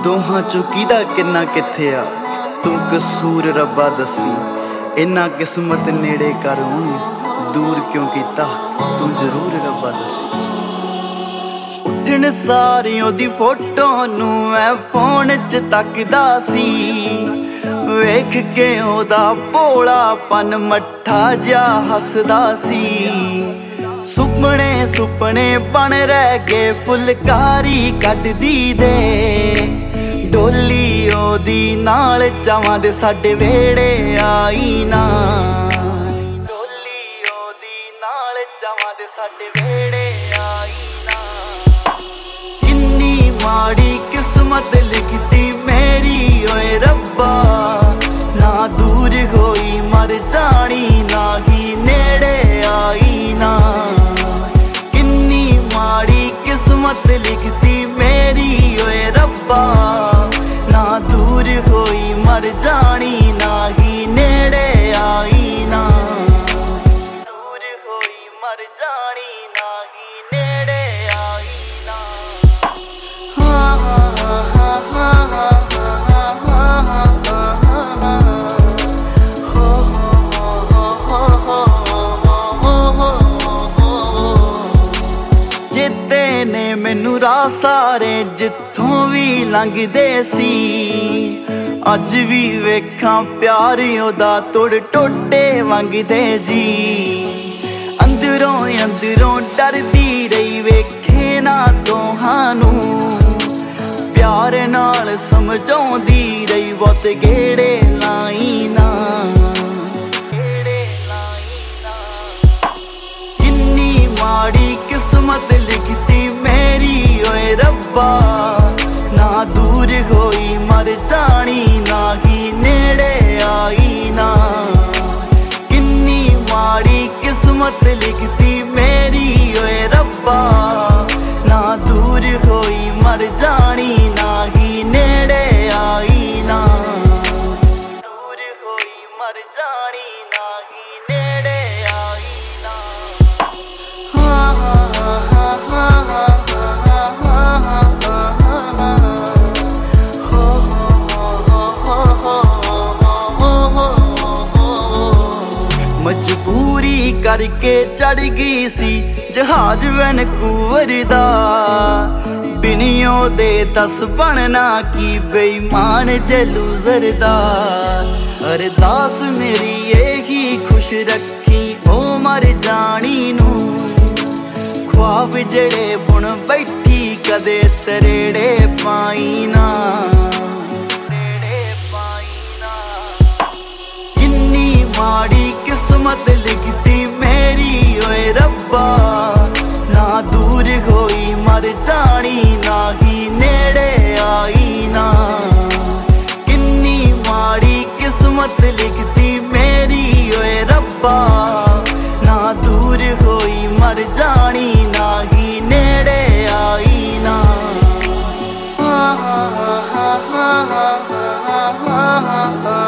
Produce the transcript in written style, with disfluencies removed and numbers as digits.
ਦੋਹਾਂ ਚੋਂ ਕਿਹਦਾ ਕਿੰਨਾ ਕਿੱਥੇ ਆ, ਤੂੰ ਕਸੂਰ ਰੱਬਾ ਦੱਸੀ। ਇੰਨਾ ਕਿਸਮਤ ਨੇੜੇ ਕਰ ਉਹਨੂੰ, ਦੂਰ ਕਿਉਂ ਕੀਤਾ ਤੂੰ ਜ਼ਰੂਰ ਰੱਬਾ ਦੱਸੀ। ਉੱਠਣ ਸਾਰੀ ਉਹਦੀ ਫੋਟੋ ਨੂੰ ਮੈਂ ਫੋਨ 'ਚ ਤੱਕਦਾ ਸੀ, ਵੇਖ ਕੇ ਉਹਦਾ ਭੋਲਾਪਨ ਮੱਠਾ ਜਿਹਾ ਹੱਸਦਾ ਸੀ। ਸੁਪਨੇ ਸੁਪਨੇ ਬਣ ਰਹਿ ਗਏ, ਫੁਲਕਾਰੀ ਕੱਢਦੀ ਦੇ ਡੋਲੀ ਉਹਦੀ ਨਾਲ ਚਾਵਾਂ ਦੇ ਸਾਡੇ ਵਿਹੜੇ ਆਈ ਨਾ। ਡੋਲੀ ਉਹਦੀ ਨਾਲ ਚਾਵਾਂ ਦੇ ਸਾਡੇ ਵਿਹੜੇ ਆਈ ਨਾ। ਕਿੰਨੀ ਮਾੜੀ ਕਿਸਮਤ ਲਿਖਤੀ ਮੇਰੀ ਓਏ ਰੱਬਾ, ਨਾ ਦੂਰ ਹੋਈ ਮਰ ਜਾਣੀ ਨਾ ਹੀ ਨੇੜੇ ਆਈ ਨਾ। ਕਿੰਨੀ ਮਾੜੀ ਕਿਸਮਤ ਲਿਖਤੀ ਮੇਰੀ ਓਏ ਰੱਬਾ, ਨਾ ਦੂਰ ਹੋਈ ਮਰ ਜਾਣੀ ਨਾ ਹੀ ਨੇੜੇ ਆਈ ਨਾ। ਦੂਰ ਹੋਈ ਮਰ ਜਾਣੀ ਨਾ ਹੀ ਨੇੜੇ ਆਈ ਨਾ। ਹਾਂ ਹਾਂ ਹਾਂ ਹਾਂ ਹਾਂ ਚੇਤੇ ਨੇ ਮੈਨੂੰ ਰਾਹ ਸਾਰੇ ਜਿੱਥੋਂ ਵੀ ਲੰਘਦੇ ਸੀ, ਅੱਜ ਵੀ ਵੇਖਾਂ ਪਿਆਰ ਉਹਦਾ ਤੁੜ ਟੋਟੇ ਵੰਗਦੇ ਜੀ। ਅੰਦਰੋਂ ਅੰਦਰੋਂ ਡਰਦੀ ਰਹੀ ਵੇਖੇ ਨਾ ਦੋਹਾਂ ਨੂੰ, ਪਿਆਰ ਨਾਲ ਸਮਝਾਉਂਦੀ ਰਹੀ ਬਹੁਤ ਗੇੜੇ ਲਾਈ ਨਾ। ਕਿੰਨੀ ਮਾੜੀ ਕਿਸਮਤ ਲਿਖਤੀ ਮੇਰੀ ਓਏ ਰੱਬਾ, ਨਾ ਦੂਰ ਹੋਈ ਮਰ ਜਾਣੀ ਨਾ ਹੀ ਨੇੜੇ ਆਈ ਨਾ। ਕਿੰਨੀ ਮਾੜੀ ਕਿਸਮਤ ਲਿਖਤੀ ਮੇਰੀ ਓਏ ਰੱਬਾ, ਨਾ ਦੂਰ ਹੋਈ ਮਰ ਜਾਣੀ ਨਾ ਹੀ ਨੇੜੇ ਆਈ ਨਾ। ਦੂਰ ਹੋਈ ਮਰ ਜਾਣੀ ਨਾ ਹੀ ਨੇੜੇ ਆਈ ਨਾ। ਹਾਂ ਹਾਂ ਹਾਂ ਹਾਂ ਹਾਂ ਮਜਬੂਰੀ ਕਰਕੇ ਚੜ ਗਈ ਸੀ ਜਹਾਜ਼ ਵੈਨਕੂਵਰ ਦਾ, ਬਿਨਿਓ ਦੇ ਦੱਸ ਬਣਨਾ ਕੀ ਬੇਈਮਾਨ ਜੇ ਲੂਜ਼ਰ ਦਾ। ਅਰਦਾਸ ਮੇਰੀ ਇਹੀ ਖੁਸ਼ ਰੱਖੀ ਉਹ ਮਰ ਜਾਣੀ ਨੂੰ, ख्वाब जड़े बुन बैठी कदे तरेड़े पाई ना। किन्नी माड़ी किस्मत लिखती मेरी ओए रब्बा, ना दूर होई मर जानी ना ही नेड़े आई ना। किन्नी माड़ी किस्मत लिखती मेरी ओए रब्बा, ना दूर होई मर जानी ना ही नेड़े आई ना। हा हा हा हा हा हा हा।